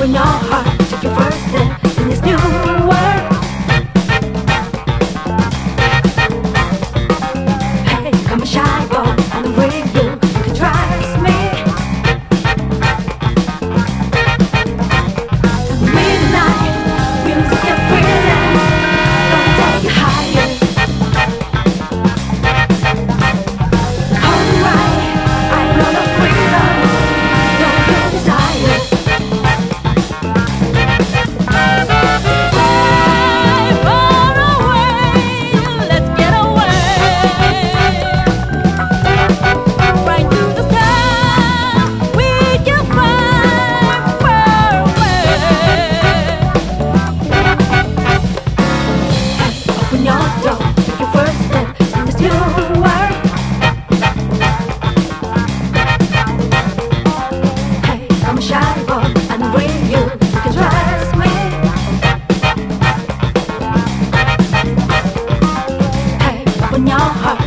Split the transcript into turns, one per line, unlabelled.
Open your heart, take your first step in this new world. Hey, I'm a shy boy, and I'm with you. You can trust me. Midnight music and freedom, gonna take you higher. Alright, I know the freedom, know your desire. Open your door, take your first step in this new world. Hey, I'm a shy boy, and I'm with you. You can trust me. Hey, open your heart.